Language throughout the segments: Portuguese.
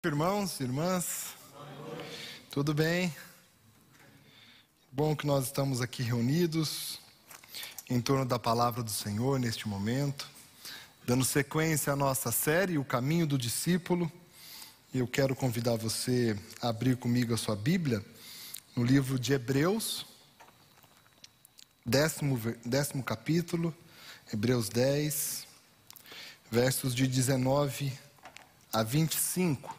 Irmãos, irmãs, tudo bem? Bom que nós estamos aqui reunidos em torno da palavra do Senhor neste momento, dando sequência à nossa série, O Caminho do Discípulo. Eu quero convidar você a abrir comigo a sua Bíblia no livro de Hebreus, 10º capítulo, Hebreus 10, versos de 19 a 25.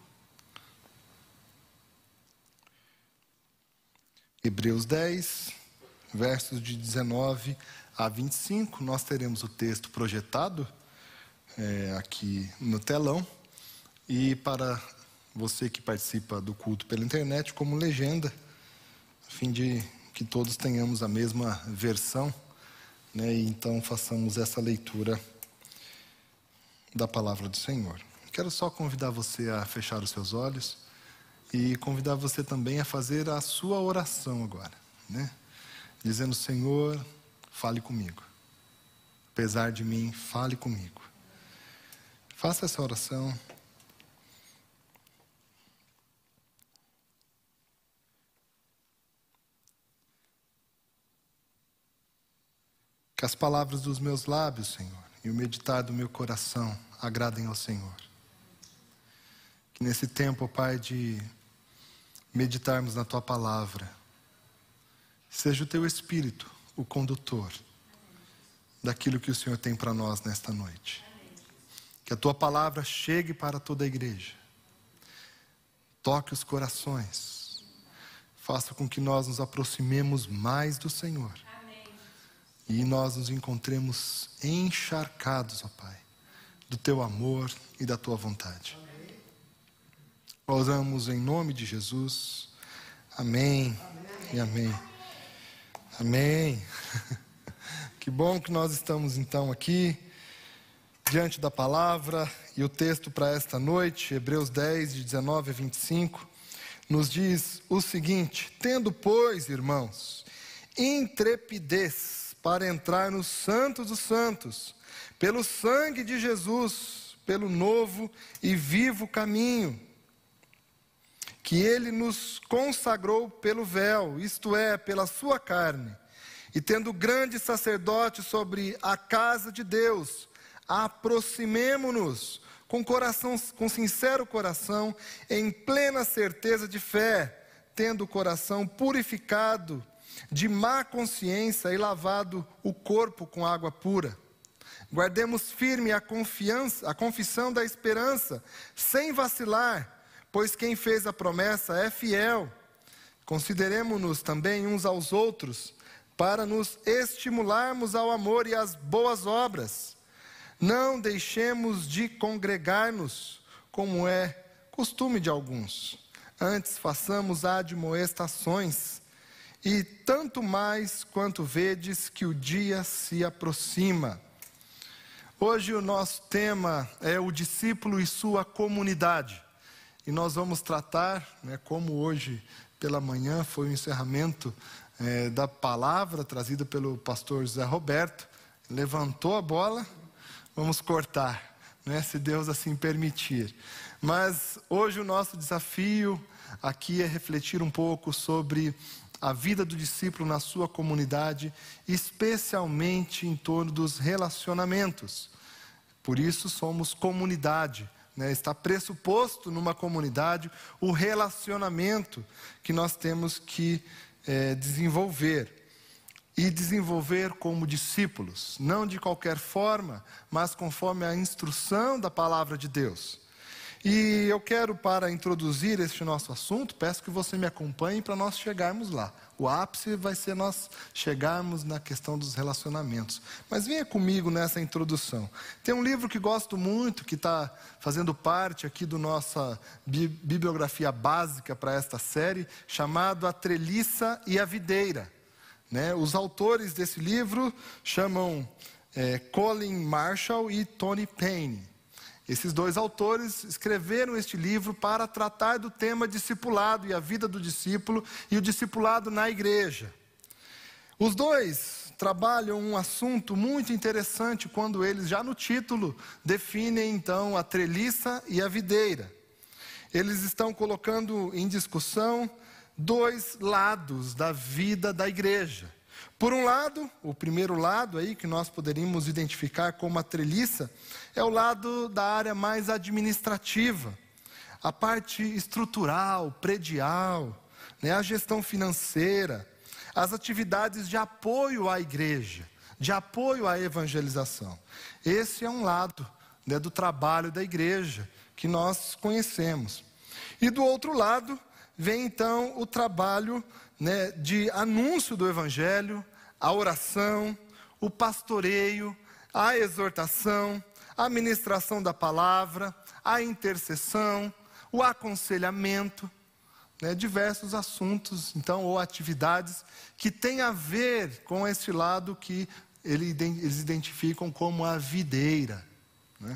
Hebreus 10, versos de 19 a 25, nós teremos o texto projetado aqui no telão, e para você que participa do culto pela internet, como legenda, a fim de que todos tenhamos a mesma versão, né? E então façamos essa leitura da palavra do Senhor. Quero só convidar você a fechar os seus olhos e convidar você também a fazer a sua oração agora, né? Dizendo: Senhor, fale comigo. Apesar de mim, fale comigo. Faça essa oração. Que as palavras dos meus lábios, Senhor, e o meditar do meu coração agradem ao Senhor. Que nesse tempo, ó Pai, de meditarmos na Tua palavra, seja o Teu Espírito o condutor daquilo que o Senhor tem para nós nesta noite. Que a Tua palavra chegue para toda a igreja, toque os corações, faça com que nós nos aproximemos mais do Senhor. E nós nos encontremos encharcados, ó Pai, do Teu amor e da Tua vontade. Oramos em nome de Jesus. Amém. E amém. Amém. Que bom que nós estamos então aqui, diante da palavra, e o texto para esta noite, Hebreus 10, de 19 a 25, nos diz o seguinte: tendo, pois, irmãos, intrepidez para entrar no Santo dos Santos, pelo sangue de Jesus, pelo novo e vivo caminho, que Ele nos consagrou pelo véu, isto é, pela sua carne, e tendo grande sacerdote sobre a casa de Deus, aproximemo-nos com sincero coração, em plena certeza de fé, tendo o coração purificado de má consciência e lavado o corpo com água pura. Guardemos firme a confissão da esperança, sem vacilar, pois quem fez a promessa é fiel. Consideremo-nos também uns aos outros, para nos estimularmos ao amor e às boas obras. Não deixemos de congregar-nos, como é costume de alguns. Antes façamos admoestações, e tanto mais quanto vedes que o dia se aproxima. Hoje o nosso tema é o discípulo e sua comunidade. E nós vamos tratar, como hoje pela manhã foi o encerramento da palavra trazida pelo pastor José Roberto. Levantou a bola, vamos cortar, se Deus assim permitir. Mas hoje o nosso desafio aqui é refletir um pouco sobre a vida do discípulo na sua comunidade, especialmente em torno dos relacionamentos. Por isso somos comunidade. Está pressuposto numa comunidade o relacionamento que nós temos que desenvolver. E desenvolver como discípulos, não de qualquer forma, mas conforme a instrução da palavra de Deus. E eu quero, para introduzir este nosso assunto, peço que você me acompanhe para nós chegarmos lá. O ápice vai ser nós chegarmos na questão dos relacionamentos. Mas venha comigo nessa introdução. Tem um livro que gosto muito, que está fazendo parte aqui da nossa bibliografia básica para esta série, chamado A Treliça e a Videira. Os autores desse livro chamam Colin Marshall e Tony Payne. Esses dois autores escreveram este livro para tratar do tema discipulado e a vida do discípulo e o discipulado na igreja. Os dois trabalham um assunto muito interessante quando eles, já no título, definem então a treliça e a videira. eles estão colocando em discussão dois lados da vida da igreja. Por um lado, o primeiro lado aí que nós poderíamos identificar como a treliça, é o lado da área mais administrativa, a parte estrutural, predial, né, a gestão financeira, as atividades de apoio à igreja, de apoio à evangelização. Esse é um lado, né, do trabalho da igreja que nós conhecemos. E do outro lado, vem então o trabalho, né, de anúncio do evangelho, a oração, o pastoreio, a exortação, a ministração da palavra, a intercessão, o aconselhamento, né, diversos assuntos, então, ou atividades que têm a ver com esse lado que eles identificam como a videira, né?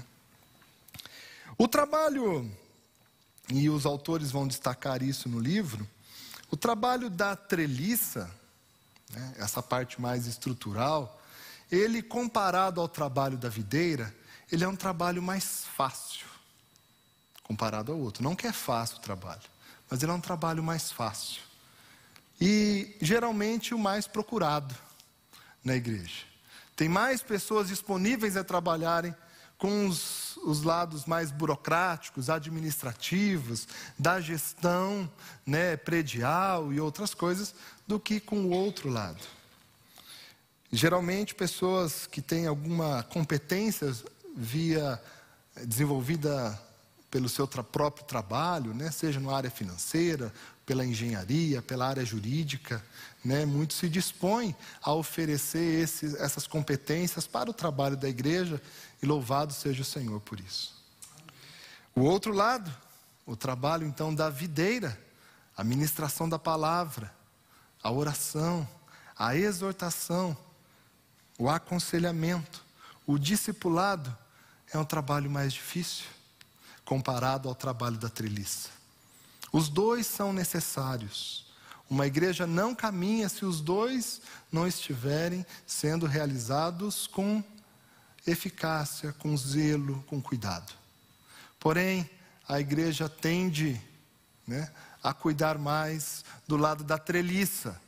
O trabalho, e os autores vão destacar isso no livro, o trabalho da treliça, né, essa parte mais estrutural, ele comparado ao trabalho da videira, ele é um trabalho mais fácil, comparado ao outro. Não que é fácil o trabalho, mas ele é um trabalho mais fácil. E geralmente o mais procurado na igreja. Tem mais pessoas disponíveis a trabalharem com os lados mais burocráticos, administrativos, da gestão, né, predial e outras coisas, do que com o outro lado. Geralmente pessoas que têm alguma competência desenvolvida pelo seu próprio trabalho, né, seja na área financeira, pela engenharia, pela área jurídica, né, muitos se dispõem a oferecer essas competências para o trabalho da igreja, e louvado seja o Senhor por isso. O outro lado, o trabalho então da videira, a ministração da palavra, a oração, a exortação, o aconselhamento, o discipulado, é um trabalho mais difícil, comparado ao trabalho da treliça. Os dois são necessários. Uma igreja não caminha se os dois não estiverem sendo realizados com eficácia, com zelo, com cuidado. Porém, a igreja tende, né, a cuidar mais do lado da treliça,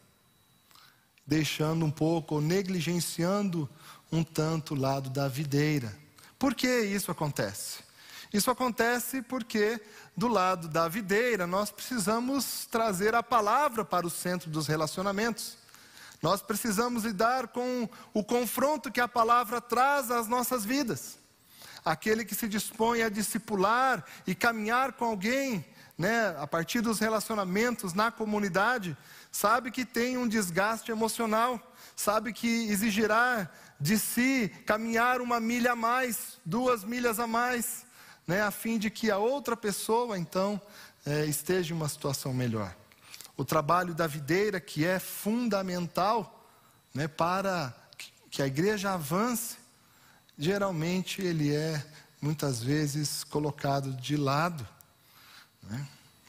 deixando um pouco, ou negligenciando um tanto o lado da videira. Por que isso acontece? Isso acontece porque do lado da videira nós precisamos trazer a palavra para o centro dos relacionamentos. Nós precisamos lidar com o confronto que a palavra traz às nossas vidas. Aquele que se dispõe a discipular e caminhar com alguém, né, a partir dos relacionamentos na comunidade, sabe que tem um desgaste emocional, sabe que exigirá de si caminhar 1 milha a mais, 2 milhas a mais, né, a fim de que a outra pessoa, então, esteja em uma situação melhor. O trabalho da videira, que é fundamental, né, para que a igreja avance, geralmente ele é, muitas vezes, colocado de lado, né?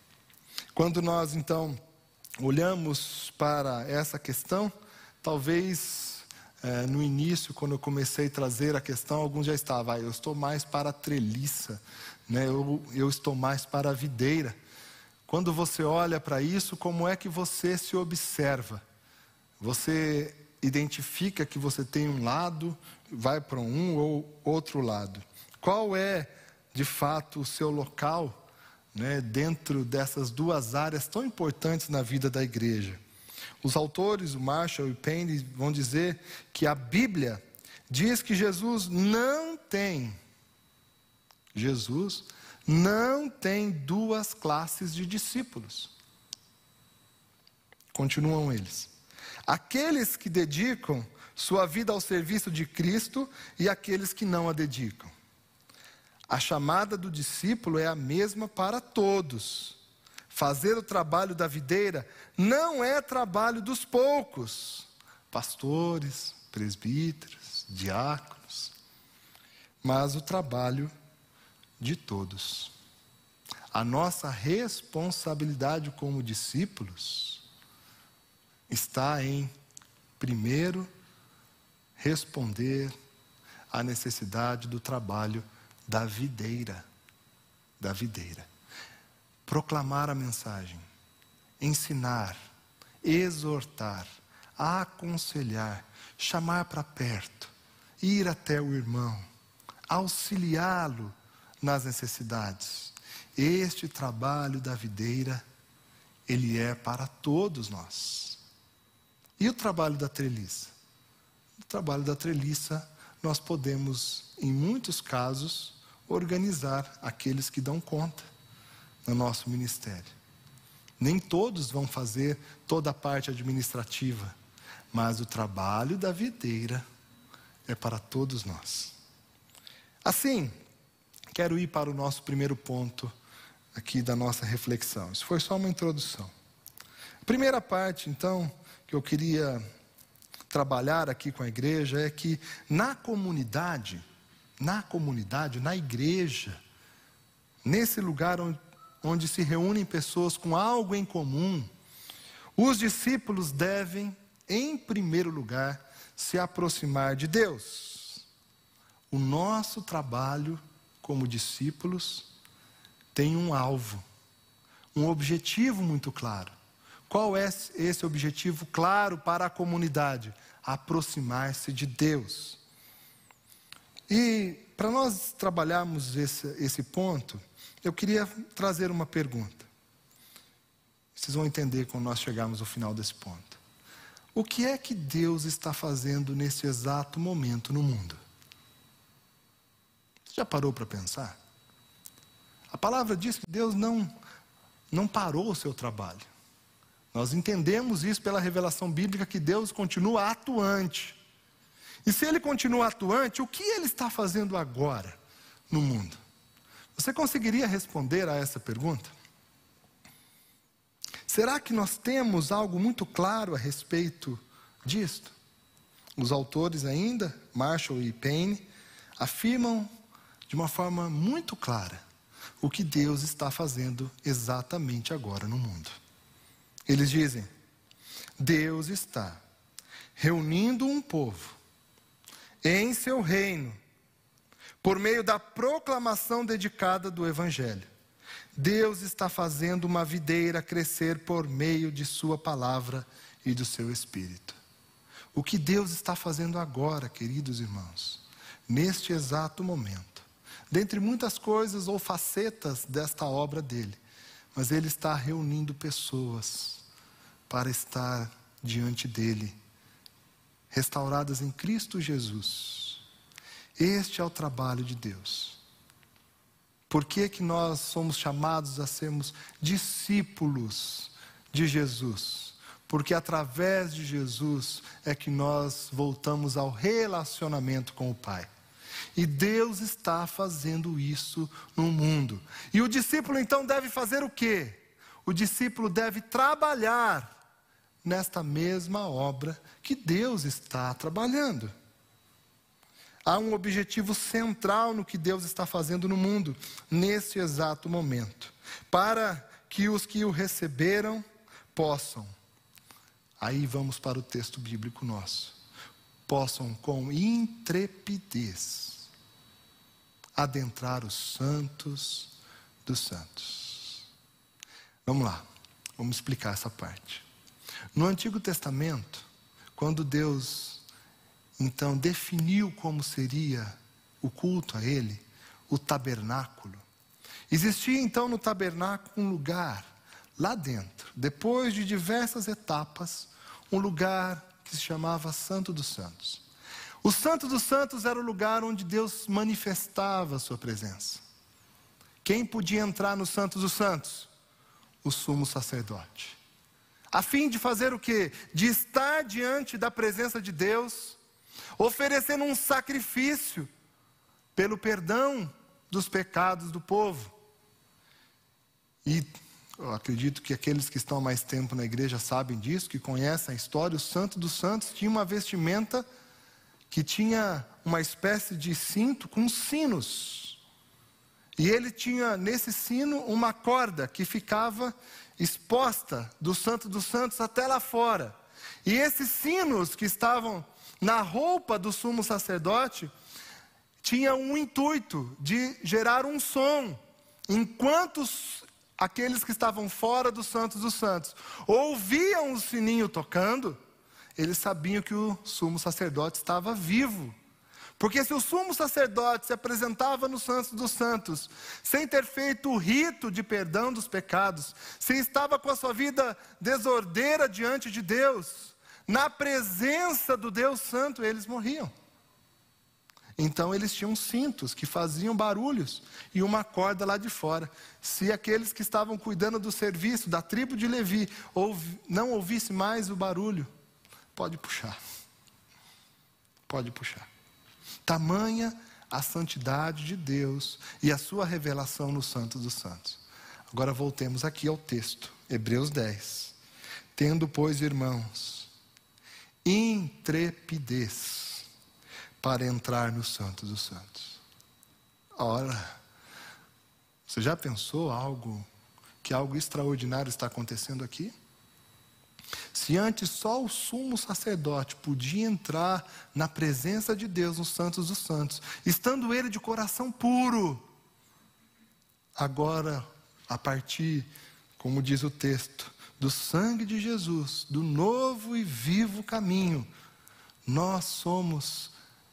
Quando nós, então, olhamos para essa questão, talvez no início, quando eu comecei a trazer a questão, alguns já estavam, eu estou mais para a treliça, né? eu estou mais para a videira. Quando você olha para isso, como é que você se observa? Você identifica que você tem um lado, vai para um ou outro lado. Qual é, de fato, o seu local, né, dentro dessas duas áreas tão importantes na vida da igreja? Os autores, o Marshall e o Payne, vão dizer que a Bíblia diz que Jesus não tem duas classes de discípulos. Continuam eles. Aqueles que dedicam sua vida ao serviço de Cristo e aqueles que não a dedicam. A chamada do discípulo é a mesma para todos. Fazer o trabalho da videira não é trabalho dos poucos, pastores, presbíteros, diáconos, mas o trabalho de todos. A nossa responsabilidade como discípulos está em, primeiro, responder à necessidade do trabalho da videira. proclamar a mensagem, ensinar, exortar, aconselhar, chamar para perto, ir até o irmão, auxiliá-lo nas necessidades. Este trabalho da videira, ele é para todos nós. E o trabalho da treliça? O trabalho da treliça, nós podemos, em muitos casos, organizar aqueles que dão conta no nosso ministério. Nem todos vão fazer toda a parte administrativa, mas o trabalho da videira é para todos nós. Assim, quero ir para o nosso primeiro ponto aqui da nossa reflexão. Isso foi só uma introdução. A primeira parte, então, que eu queria trabalhar aqui com a igreja é que na comunidade, na igreja, nesse lugar onde se reúnem pessoas com algo em comum, os discípulos devem, em primeiro lugar, se aproximar de Deus. O nosso trabalho como discípulos tem um alvo, um objetivo muito claro. Qual é esse objetivo claro para a comunidade? Aproximar-se de Deus. E para nós trabalharmos esse ponto, eu queria trazer uma pergunta. Vocês vão entender quando nós chegarmos ao final desse ponto. O que é que Deus está fazendo nesse exato momento no mundo? Você já parou para pensar? A palavra diz que Deus não parou o seu trabalho. Nós entendemos isso pela revelação bíblica, que Deus continua atuante. E se Ele continua atuante, o que Ele está fazendo agora no mundo? Você conseguiria responder a essa pergunta? Será que nós temos algo muito claro a respeito disto? Os autores ainda, Marshall e Payne, afirmam de uma forma muito clara o que Deus está fazendo exatamente agora no mundo. Eles dizem: Deus está reunindo um povo em seu reino por meio da proclamação dedicada do Evangelho. Deus está fazendo uma videira crescer por meio de sua palavra e do seu Espírito. O que Deus está fazendo agora, queridos irmãos, neste exato momento, dentre muitas coisas ou facetas desta obra dele, mas Ele está reunindo pessoas para estar diante dele, restauradas em Cristo Jesus. Este é o trabalho de Deus. Por que que nós somos chamados a sermos discípulos de Jesus? Porque através de Jesus é que nós voltamos ao relacionamento com o Pai. E Deus está fazendo isso no mundo. E o discípulo então deve fazer o quê? O discípulo deve trabalhar nesta mesma obra que Deus está trabalhando. Há um objetivo central no que Deus está fazendo no mundo, nesse exato momento. Para que os que o receberam possam, aí vamos para o texto bíblico nosso, possam com intrepidez adentrar os santos dos santos. Vamos lá, vamos explicar essa parte. No Antigo Testamento, quando Deus então definiu como seria o culto a Ele, o tabernáculo, existia então no tabernáculo um lugar lá dentro, depois de diversas etapas, um lugar que se chamava Santo dos Santos. O Santo dos Santos era o lugar onde Deus manifestava a sua presença. Quem podia entrar no Santo dos Santos? O sumo sacerdote. A fim de fazer o quê? De estar diante da presença de Deus, oferecendo um sacrifício pelo perdão dos pecados do povo. E eu acredito que aqueles que estão há mais tempo na igreja sabem disso, que conhecem a história. O Santo dos Santos tinha uma vestimenta que tinha uma espécie de cinto com sinos. E ele tinha nesse sino uma corda que ficava exposta do Santo dos Santos até lá fora. E esses sinos que estavam na roupa do sumo sacerdote tinham um intuito de gerar um som. Enquanto aqueles que estavam fora do Santo dos Santos, ouviam o sininho tocando, eles sabiam que o sumo sacerdote estava vivo. Porque se o sumo sacerdote se apresentava no Santo dos Santos, sem ter feito o rito de perdão dos pecados, se estava com a sua vida desordeira diante de Deus, na presença do Deus Santo, eles morriam. Então eles tinham cintos que faziam barulhos e uma corda lá de fora. Se aqueles que estavam cuidando do serviço da tribo de Levi não ouvissem mais o barulho, pode puxar. Pode puxar. Tamanha a santidade de Deus e a sua revelação no Santo dos Santos. Agora voltemos aqui ao texto, Hebreus 10. Tendo, pois, irmãos, intrepidez para entrar no Santo dos Santos. Ora, você já pensou que algo extraordinário está acontecendo aqui? Se antes só o sumo sacerdote podia entrar na presença de Deus nos Santos dos Santos, estando ele de coração puro, agora, a partir, como diz o texto, do sangue de Jesus, do novo e vivo caminho, nós somos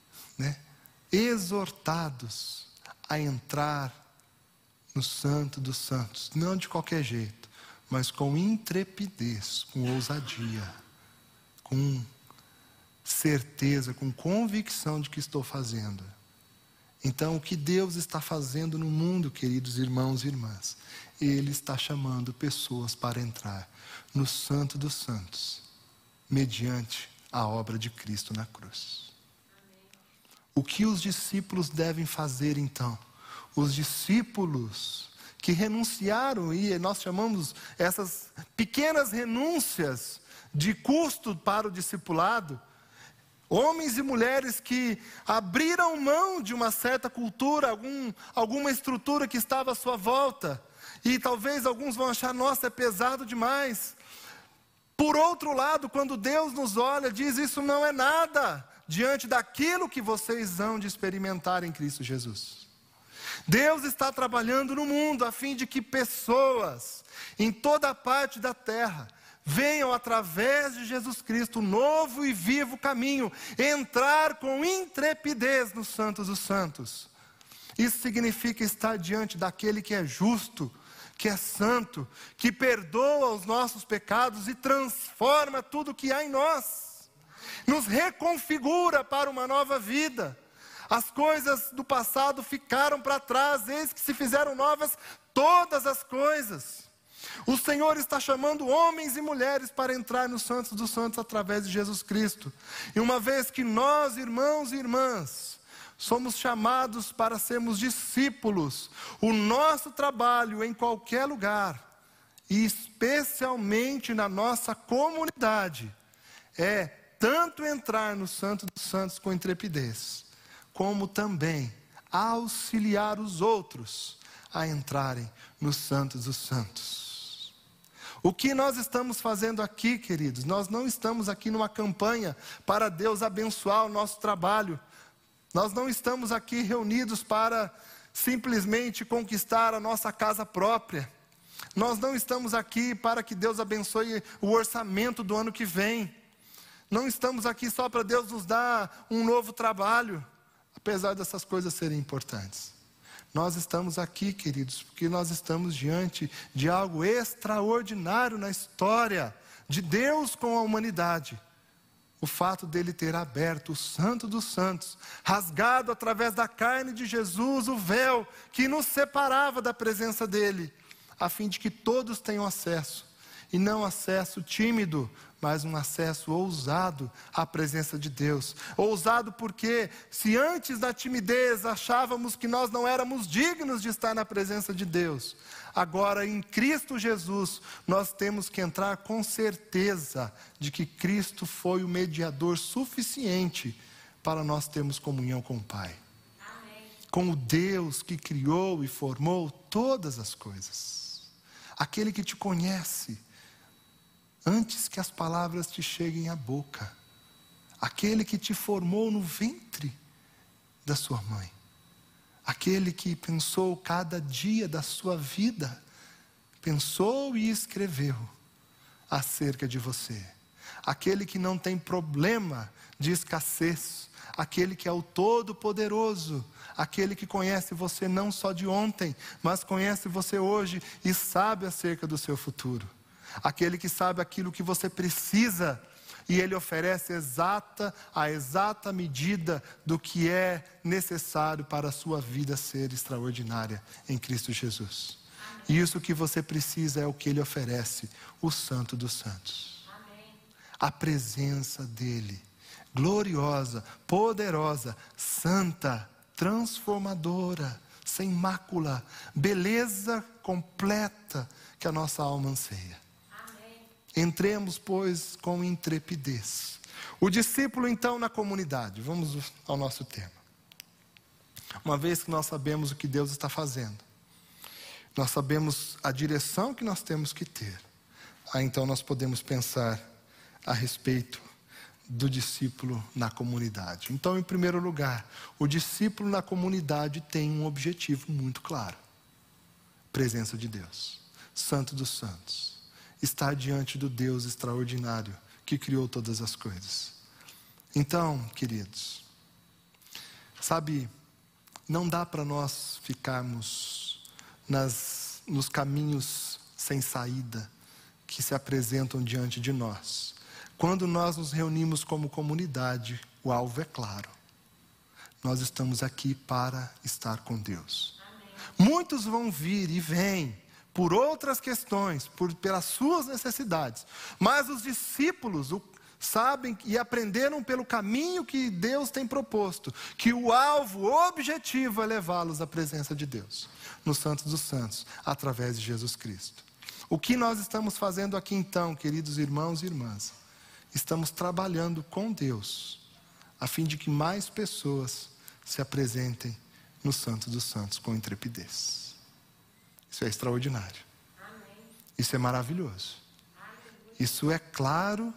exortados a entrar no Santo dos Santos, não de qualquer jeito, mas com intrepidez, com ousadia, com certeza, com convicção de que estou fazendo. Então, o que Deus está fazendo no mundo, queridos irmãos e irmãs, Ele está chamando pessoas para entrar no Santo dos Santos, mediante a obra de Cristo na cruz. O que os discípulos devem fazer então? Os discípulos que renunciaram, e nós chamamos essas pequenas renúncias de custo para o discipulado, homens e mulheres que abriram mão de uma certa cultura, alguma estrutura que estava à sua volta, e talvez alguns vão achar, nossa, é pesado demais. Por outro lado, quando Deus nos olha, diz, isso não é nada, diante daquilo que vocês hão de experimentar em Cristo Jesus. Deus está trabalhando no mundo a fim de que pessoas em toda a parte da terra venham através de Jesus Cristo, novo e vivo caminho, entrar com intrepidez nos Santos dos Santos. Isso significa estar diante daquele que é justo, que é santo, que perdoa os nossos pecados e transforma tudo que há em nós, nos reconfigura para uma nova vida. As coisas do passado ficaram para trás, eis que se fizeram novas todas as coisas. O Senhor está chamando homens e mulheres para entrar no Santos dos Santos através de Jesus Cristo. E uma vez que nós, irmãos e irmãs, somos chamados para sermos discípulos, o nosso trabalho em qualquer lugar, e especialmente na nossa comunidade, é tanto entrar no Santo dos Santos com intrepidez, como também auxiliar os outros a entrarem no Santos dos Santos. O que nós estamos fazendo aqui, queridos? Nós não estamos aqui numa campanha para Deus abençoar o nosso trabalho. Nós não estamos aqui reunidos para simplesmente conquistar a nossa casa própria. Nós não estamos aqui para que Deus abençoe o orçamento do ano que vem. Não estamos aqui só para Deus nos dar um novo trabalho. Apesar dessas coisas serem importantes, nós estamos aqui, queridos, porque nós estamos diante de algo extraordinário na história de Deus com a humanidade. O fato dele ter aberto o Santo dos Santos, rasgado através da carne de Jesus o véu que nos separava da presença dele, a fim de que todos tenham acesso, e não acesso tímido, mas um acesso ousado à presença de Deus. Ousado porque, se antes da timidez achávamos que nós não éramos dignos de estar na presença de Deus, agora em Cristo Jesus nós temos que entrar com certeza de que Cristo foi o mediador suficiente para nós termos comunhão com o Pai. Amém. Com o Deus que criou e formou todas as coisas. Aquele que te conhece antes que as palavras te cheguem à boca. Aquele que te formou no ventre da sua mãe. Aquele que pensou cada dia da sua vida pensou e escreveu acerca de você. Aquele que não tem problema de escassez, aquele que é o Todo-Poderoso, aquele que conhece você não só de ontem, mas conhece você hoje e sabe acerca do seu futuro. Aquele que sabe aquilo que você precisa e Ele oferece a exata medida do que é necessário para a sua vida ser extraordinária em Cristo Jesus. E isso que você precisa é o que Ele oferece, o Santo dos Santos. A presença dEle, gloriosa, poderosa, santa, transformadora, sem mácula, beleza completa que a nossa alma anseia. Entremos, pois, com intrepidez. O discípulo, então, na comunidade. Vamos ao nosso tema. Uma vez que nós sabemos o que Deus está fazendo, nós sabemos a direção que nós temos que ter, então nós podemos pensar a respeito do discípulo na comunidade. Então, em primeiro lugar, o discípulo na comunidade tem um objetivo muito claro: presença de Deus, Santo dos Santos. Está diante do Deus extraordinário que criou todas as coisas. Então, queridos, sabe, não dá para nós ficarmos nos caminhos sem saída que se apresentam diante de nós. Quando nós nos reunimos como comunidade, o alvo é claro: nós estamos aqui para estar com Deus. Amém. Muitos vão vir e vêm por outras questões, pelas suas necessidades. Mas os discípulos sabem e aprenderam pelo caminho que Deus tem proposto, que o alvo, o objetivo é levá-los à presença de Deus, no Santo dos Santos, através de Jesus Cristo. O que nós estamos fazendo aqui então, queridos irmãos e irmãs? Estamos trabalhando com Deus, a fim de que mais pessoas se apresentem no Santo dos Santos com intrepidez. Isso é extraordinário. Amém. Isso é maravilhoso. Isso é claro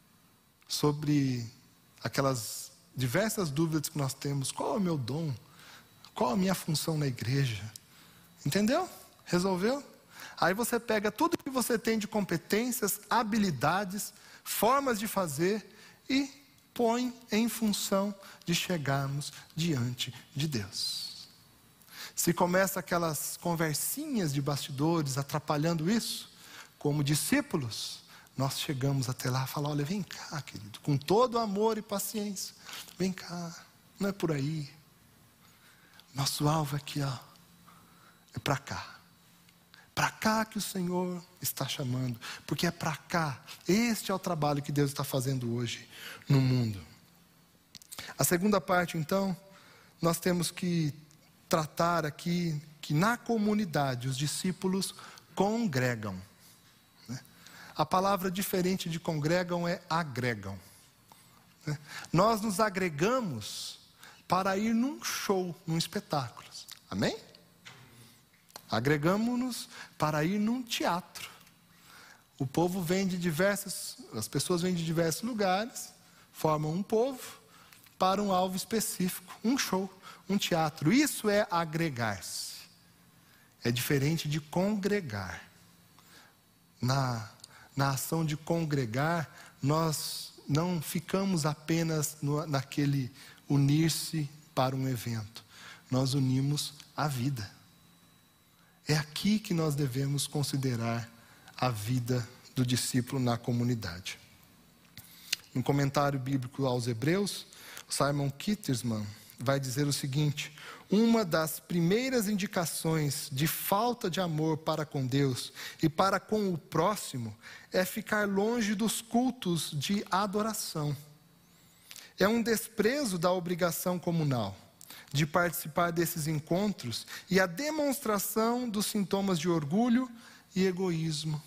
sobre aquelas diversas dúvidas que nós temos. Qual é o meu dom? Qual a minha função na igreja? Entendeu? Resolveu? Aí você pega tudo que você tem de competências, habilidades, formas de fazer e põe em função de chegarmos diante de Deus. Se começa aquelas conversinhas de bastidores atrapalhando isso, como discípulos, nós chegamos até lá e falamos: olha, vem cá, querido, com todo amor e paciência, vem cá, não é por aí. Nosso alvo aqui, ó, é para cá. Para cá que o Senhor está chamando, porque é para cá. Este é o trabalho que Deus está fazendo hoje no mundo. A segunda parte, então, nós temos que tratar aqui que na comunidade os discípulos congregam. A palavra diferente de congregam é agregam. Nós nos agregamos para ir num show, num espetáculo. Amém? Agregamos-nos para ir num teatro. O povo vem as pessoas vêm de diversos lugares, formam um povo para um alvo específico, um show, um teatro. Isso é agregar-se. É diferente de congregar. Na ação de congregar, nós não ficamos apenas naquele unir-se para um evento. Nós unimos a vida. É aqui que nós devemos considerar a vida do discípulo na comunidade. No comentário bíblico aos Hebreus, Simon Kittersman vai dizer o seguinte: uma das primeiras indicações de falta de amor para com Deus e para com o próximo é ficar longe dos cultos de adoração. É um desprezo da obrigação comunal de participar desses encontros e a demonstração dos sintomas de orgulho e egoísmo.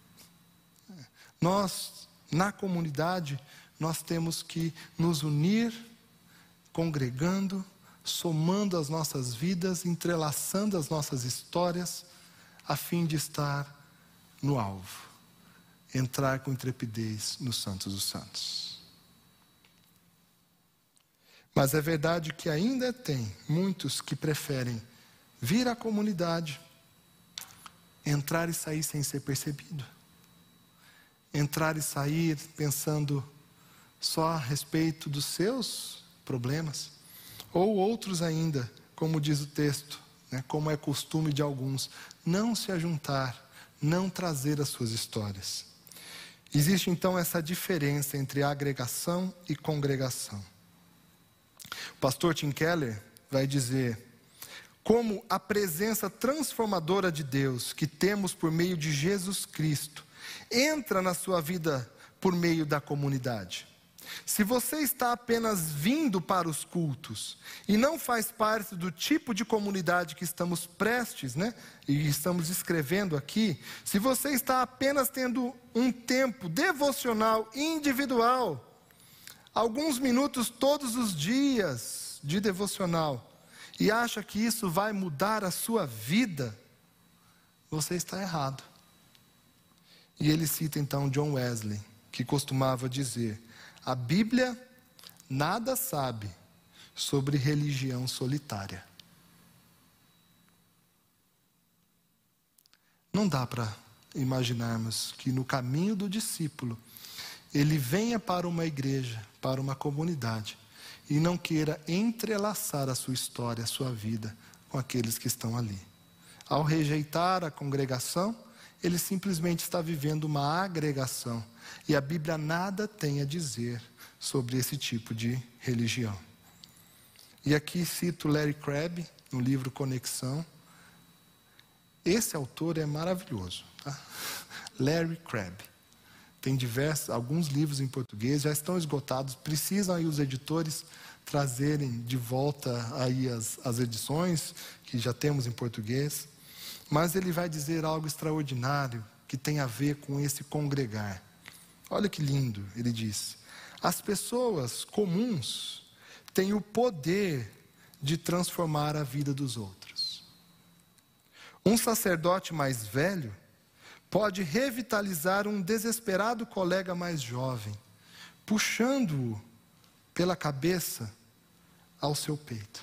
Nós, na comunidade, nós temos que nos unir, congregando, somando as nossas vidas, entrelaçando as nossas histórias, a fim de estar no alvo, entrar com intrepidez no Santos dos Santos. Mas é verdade que ainda tem muitos que preferem vir à comunidade, entrar e sair sem ser percebido. Entrar e sair pensando só a respeito dos seus problemas. Ou outros ainda, como diz o texto, né, como é costume de alguns, não se ajuntar, não trazer as suas histórias. Existe então essa diferença entre agregação e congregação. O pastor Tim Keller vai dizer: como a presença transformadora de Deus que temos por meio de Jesus Cristo entra na sua vida por meio da comunidade. Se você está apenas vindo para os cultos e não faz parte do tipo de comunidade que estamos prestes, e estamos escrevendo aqui, se você está apenas tendo um tempo devocional individual, alguns minutos todos os dias de devocional, e acha que isso vai mudar a sua vida, você está errado. E ele cita então John Wesley, que costumava dizer: a Bíblia nada sabe sobre religião solitária. Não dá para imaginarmos que no caminho do discípulo, ele venha para uma igreja, para uma comunidade, e não queira entrelaçar a sua história, a sua vida, com aqueles que estão ali. Ao rejeitar a congregação, ele simplesmente está vivendo uma agregação. E a Bíblia nada tem a dizer sobre esse tipo de religião. E aqui cito Larry Crabb, no livro Conexão. Esse autor é maravilhoso. Tá? Larry Crabb. Tem alguns livros em português, já estão esgotados. Precisam aí os editores trazerem de volta aí as edições que já temos em português. Mas ele vai dizer algo extraordinário que tem a ver com esse congregar. Olha que lindo, ele diz: as pessoas comuns têm o poder de transformar a vida dos outros. Um sacerdote mais velho pode revitalizar um desesperado colega mais jovem, puxando-o pela cabeça ao seu peito.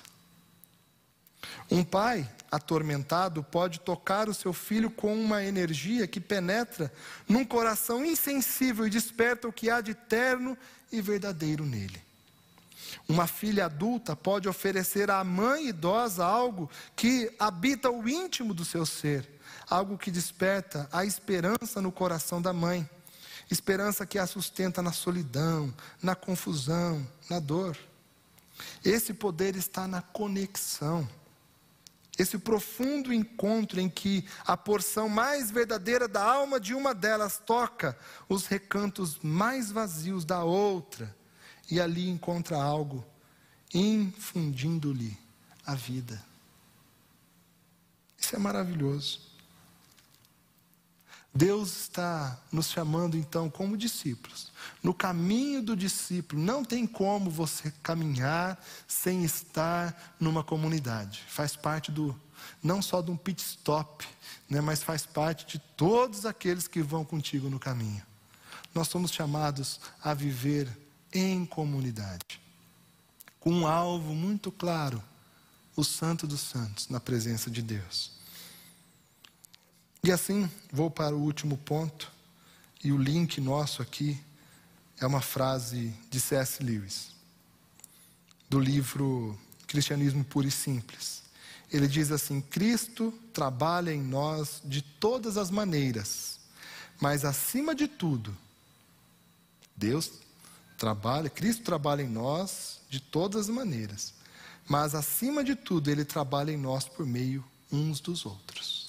Um pai atormentado pode tocar o seu filho com uma energia que penetra num coração insensível e desperta o que há de terno e verdadeiro nele. Uma filha adulta pode oferecer à mãe idosa algo que habita o íntimo do seu ser, algo que desperta a esperança no coração da mãe, esperança que a sustenta na solidão, na confusão, na dor. Esse poder está na conexão. Esse profundo encontro em que a porção mais verdadeira da alma de uma delas toca os recantos mais vazios da outra, e ali encontra algo, infundindo-lhe a vida. Isso é maravilhoso. Deus está nos chamando então como discípulos. No caminho do discípulo, não tem como você caminhar sem estar numa comunidade. Faz parte não só de um pit stop, mas faz parte de todos aqueles que vão contigo no caminho. Nós somos chamados a viver em comunidade, com um alvo muito claro: o Santo dos Santos, na presença de Deus. E assim, vou para o último ponto, e o link nosso aqui é uma frase de C.S. Lewis, do livro Cristianismo Puro e Simples. Ele diz assim: Cristo trabalha em nós de todas as maneiras, mas acima de tudo, Cristo trabalha em nós de todas as maneiras, mas acima de tudo, Ele trabalha em nós por meio uns dos outros.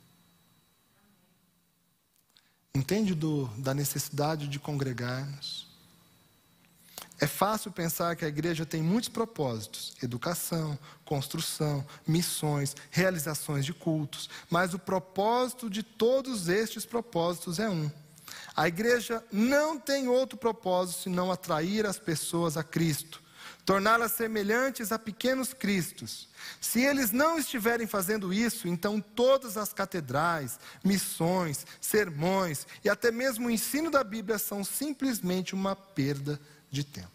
Entende da necessidade de congregar-nos? É fácil pensar que a igreja tem muitos propósitos: educação, construção, missões, realizações de cultos. Mas o propósito de todos estes propósitos é um. A igreja não tem outro propósito senão atrair as pessoas a Cristo, torná-las semelhantes a pequenos cristos. Se eles não estiverem fazendo isso, então todas as catedrais, missões, sermões e até mesmo o ensino da Bíblia são simplesmente uma perda de tempo.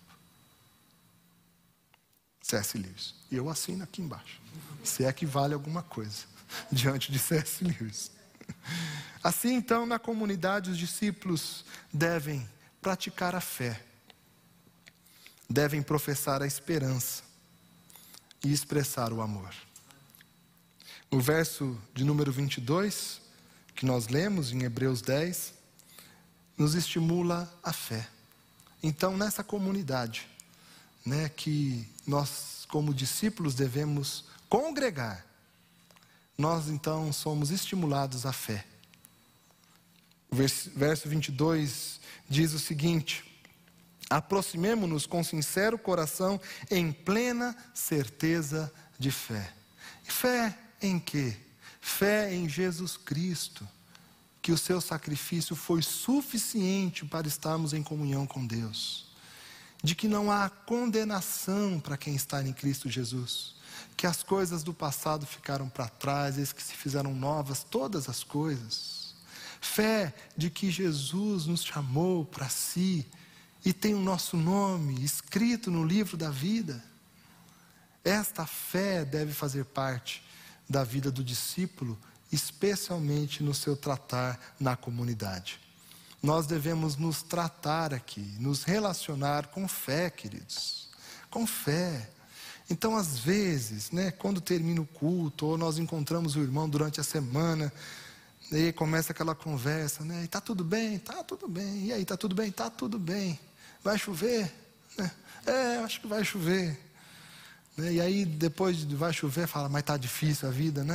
C.S. Lewis. E eu assino aqui embaixo. Se é que vale alguma coisa diante de C.S. Lewis. Assim, então, na comunidade, os discípulos devem praticar a fé, devem professar a esperança e expressar o amor. O verso de número 22, que nós lemos em Hebreus 10, nos estimula a fé. Então, nessa comunidade, que nós, como discípulos, devemos congregar, nós, então, somos estimulados à fé. O verso 22 diz o seguinte: aproximemo-nos com sincero coração, em plena certeza de fé. Fé em quê? Fé em Jesus Cristo, que o seu sacrifício foi suficiente para estarmos em comunhão com Deus, de que não há condenação para quem está em Cristo Jesus, que as coisas do passado ficaram para trás, eis que se fizeram novas todas as coisas. Fé de que Jesus nos chamou para si e tem o nosso nome escrito no livro da vida. Esta fé deve fazer parte da vida do discípulo, especialmente no seu tratar na comunidade. Nós devemos nos tratar aqui, nos relacionar com fé, queridos, com fé. Então, às vezes, quando termina o culto, ou nós encontramos o irmão durante a semana, e aí começa aquela conversa, e está tudo bem? Está tudo bem. E aí, está tudo bem? Está tudo bem. Vai chover? Acho que vai chover. E aí, depois de vai chover, fala, mas está difícil a vida,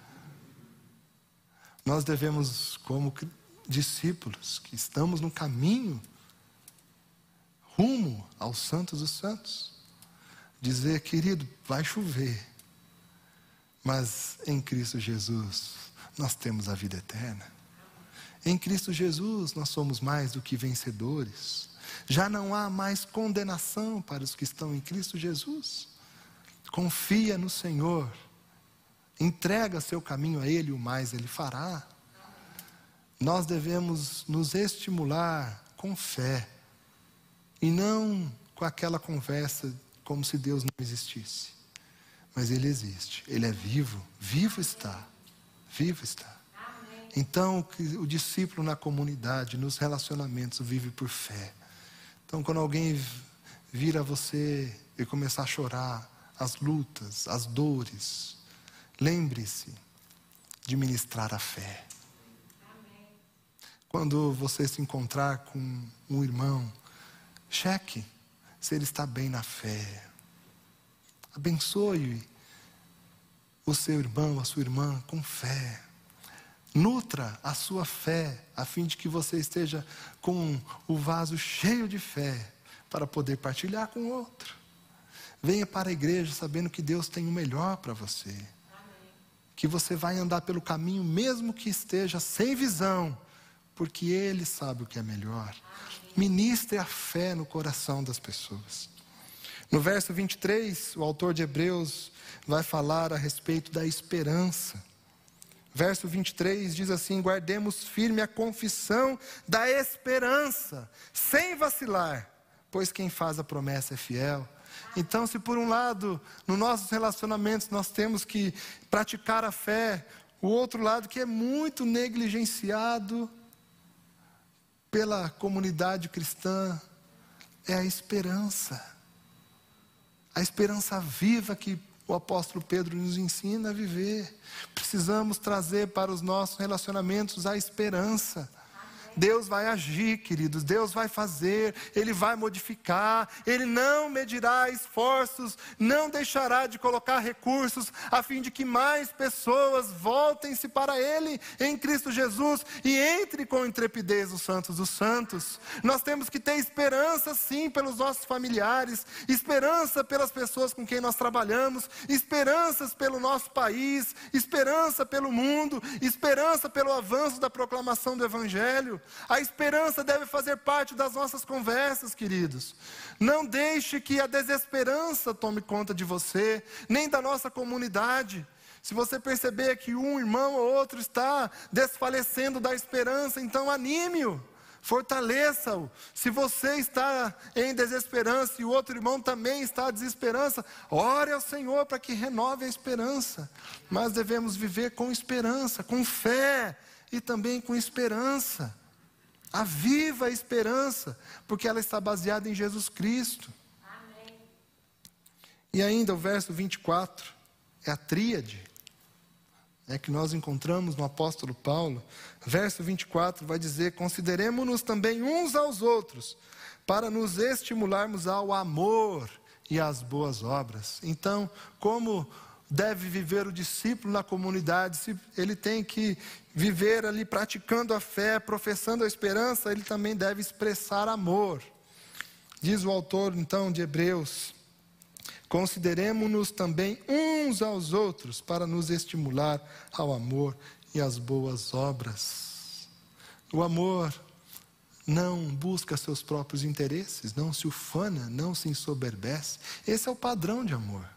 Nós devemos, como discípulos, que estamos no caminho, rumo aos santos dos santos, dizer, querido, vai chover, mas em Cristo Jesus nós temos a vida eterna. Em Cristo Jesus nós somos mais do que vencedores. Já não há mais condenação para os que estão em Cristo Jesus. Confia no Senhor, entrega seu caminho a Ele, o mais Ele fará. Nós devemos nos estimular com fé, e não com aquela conversa como se Deus não existisse. Mas Ele existe, Ele é vivo, vivo está. Então, o discípulo na comunidade, nos relacionamentos, vive por fé. Então, quando alguém vir a você e começar a chorar, as lutas, as dores, lembre-se de ministrar a fé. Quando você se encontrar com um irmão, cheque se ele está bem na fé. Abençoe o seu irmão, a sua irmã com fé. Nutra a sua fé, a fim de que você esteja com o vaso cheio de fé, para poder partilhar com o outro. Venha para a igreja sabendo que Deus tem o melhor para você. Amém. Que você vai andar pelo caminho, mesmo que esteja sem visão, porque Ele sabe o que é melhor. Amém. Ministre a fé no coração das pessoas. No verso 23, o autor de Hebreus vai falar a respeito da esperança. Verso 23 diz assim: guardemos firme a confissão da esperança, sem vacilar, pois quem faz a promessa é fiel. Então, se por um lado, nos nossos relacionamentos nós temos que praticar a fé, o outro lado que é muito negligenciado pela comunidade cristã é a esperança. A esperança viva que o apóstolo Pedro nos ensina a viver. Precisamos trazer para os nossos relacionamentos a esperança. Deus vai agir, queridos, Deus vai fazer, Ele vai modificar, Ele não medirá esforços, não deixará de colocar recursos, a fim de que mais pessoas voltem-se para Ele, em Cristo Jesus, e entre com intrepidez os santos dos santos. Nós temos que ter esperança sim pelos nossos familiares, esperança pelas pessoas com quem nós trabalhamos, esperanças pelo nosso país, esperança pelo mundo, esperança pelo avanço da proclamação do Evangelho. A esperança deve fazer parte das nossas conversas, queridos. Não deixe que a desesperança tome conta de você, nem da nossa comunidade. Se você perceber que um irmão ou outro está desfalecendo da esperança, então anime-o, fortaleça-o. Se você está em desesperança e o outro irmão também está em desesperança, ore ao Senhor para que renove a esperança. Mas devemos viver com esperança, com fé, e também com esperança. A viva esperança, porque ela está baseada em Jesus Cristo. Amém. E ainda o verso 24, é a tríade, que nós encontramos no apóstolo Paulo. Verso 24 vai dizer: consideremo-nos também uns aos outros, para nos estimularmos ao amor e às boas obras. Então, como deve viver o discípulo na comunidade? Se ele tem que viver ali praticando a fé, professando a esperança, ele também deve expressar amor. Diz o autor então de Hebreus: consideremo-nos também uns aos outros para nos estimular ao amor e às boas obras. O amor não busca seus próprios interesses, não se ufana, não se ensoberbece. Esse é o padrão de amor.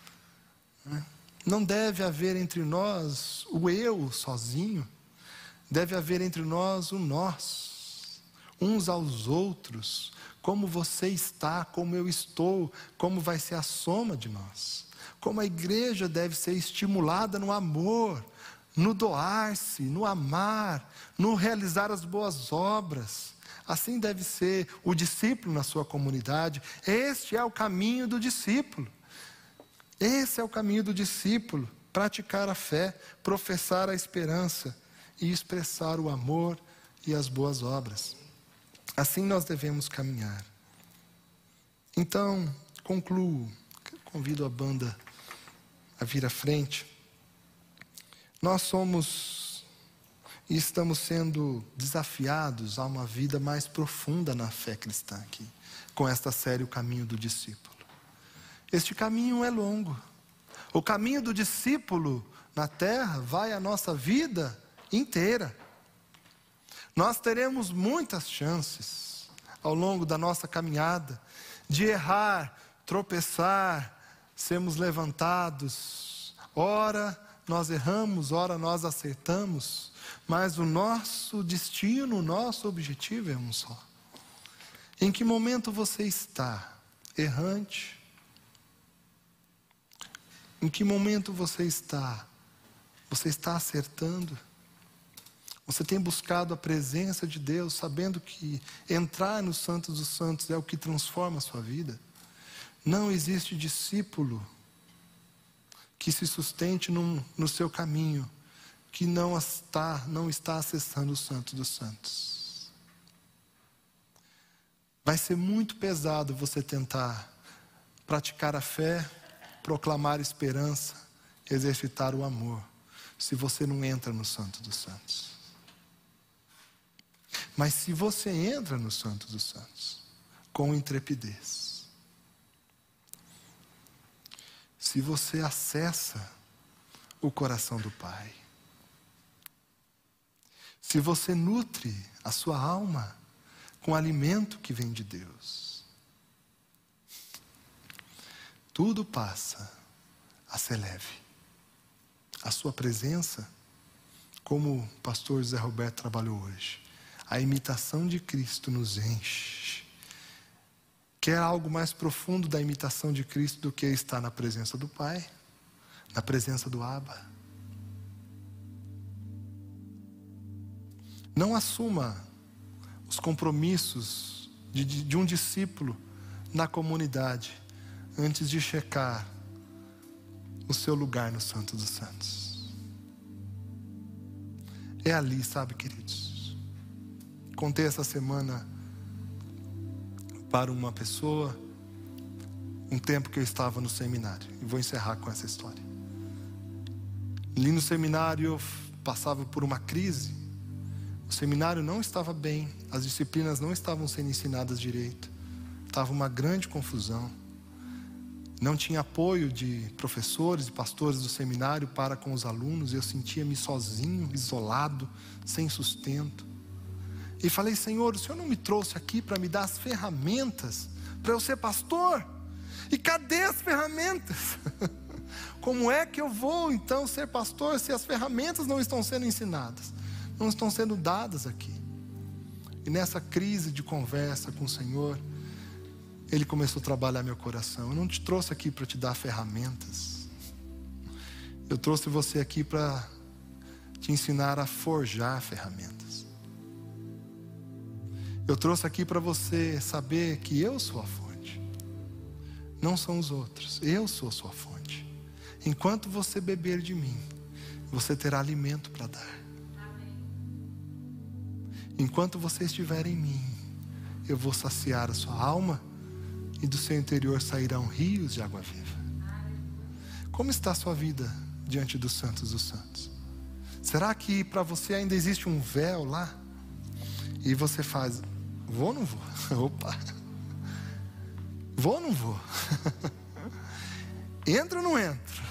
Não deve haver entre nós o eu sozinho, deve haver entre nós o nós, uns aos outros. Como você está, como eu estou, como vai ser a soma de nós. Como a igreja deve ser estimulada no amor, no doar-se, no amar, no realizar as boas obras. Assim deve ser o discípulo na sua comunidade. Este é o caminho do discípulo. Esse é o caminho do discípulo: praticar a fé, professar a esperança e expressar o amor e as boas obras. Assim nós devemos caminhar. Então, concluo, convido a banda a vir à frente. Nós somos e estamos sendo desafiados a uma vida mais profunda na fé cristã aqui, com esta série O Caminho do Discípulo. Este caminho é longo. O caminho do discípulo na terra vai a nossa vida inteira. Nós teremos muitas chances ao longo da nossa caminhada de errar, tropeçar, sermos levantados. Ora nós erramos, ora nós acertamos, mas o nosso destino, o nosso objetivo é um só. Em que momento você está? Errante? Em que momento você está? Você está acertando? Você tem buscado a presença de Deus, sabendo que entrar no Santos dos Santos é o que transforma a sua vida? Não existe discípulo que se sustente no seu caminho, que não está acessando o Santo dos Santos. Vai ser muito pesado você tentar praticar a fé, proclamar esperança, exercitar o amor, se você não entra no Santo dos Santos. Mas se você entra no Santo dos Santos, com intrepidez, se você acessa o coração do Pai, se você nutre a sua alma com alimento que vem de Deus, tudo passa a ser leve. A sua presença, como o pastor José Roberto trabalhou hoje, a imitação de Cristo nos enche. Quer algo mais profundo da imitação de Cristo do que estar na presença do Pai, na presença do Abba? Não assuma os compromissos de um discípulo na comunidade antes de checar o seu lugar no Santo dos Santos. É ali, sabe, queridos? Contei essa semana para uma pessoa um tempo que eu estava no seminário, e vou encerrar com essa história. Ali no seminário eu passava por uma crise. O seminário não estava bem, as disciplinas não estavam sendo ensinadas direito, estava uma grande confusão. Não tinha apoio de professores e pastores do seminário para com os alunos. Eu sentia-me sozinho, isolado, sem sustento. E falei: Senhor, o Senhor não me trouxe aqui para me dar as ferramentas para eu ser pastor? E cadê as ferramentas? Como é que eu vou então ser pastor se as ferramentas não estão sendo ensinadas? Não estão sendo dadas aqui. E nessa crise de conversa com o Senhor, Ele começou a trabalhar meu coração. Eu não te trouxe aqui para te dar ferramentas. Eu trouxe você aqui para te ensinar a forjar ferramentas. Eu trouxe aqui para você saber que eu sou a fonte. Não são os outros, eu sou a sua fonte. Enquanto você beber de mim, você terá alimento para dar. Enquanto você estiver em mim, eu vou saciar a sua alma e do seu interior sairão rios de água viva. Como está a sua vida diante dos santos dos santos? Será que para você ainda existe um véu lá? E você faz, vou ou não vou? Opa! Vou ou não vou? Entro ou não entro?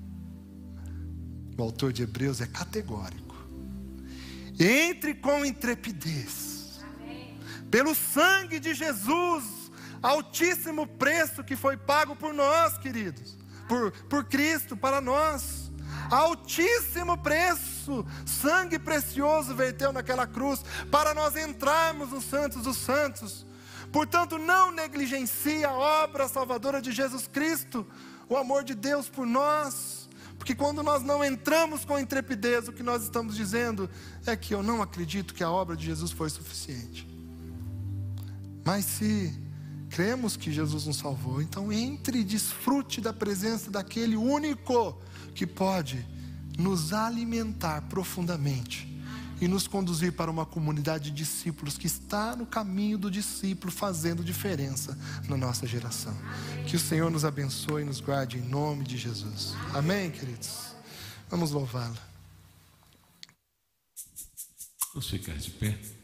O autor de Hebreus é categórico. Entre com intrepidez. Amém. Pelo sangue de Jesus, altíssimo preço que foi pago por nós, queridos. Por Cristo, para nós. Altíssimo preço, sangue precioso verteu naquela cruz para nós entrarmos nos santos dos santos. Portanto, não negligencie a obra salvadora de Jesus Cristo, o amor de Deus por nós. Porque quando nós não entramos com intrepidez, o que nós estamos dizendo é que eu não acredito que a obra de Jesus foi suficiente. Mas se cremos que Jesus nos salvou, então entre e desfrute da presença daquele único que pode nos alimentar profundamente e nos conduzir para uma comunidade de discípulos que está no caminho do discípulo, fazendo diferença na nossa geração. Que o Senhor nos abençoe e nos guarde em nome de Jesus. Amém, queridos? Vamos louvá-lo. Vamos ficar de pé.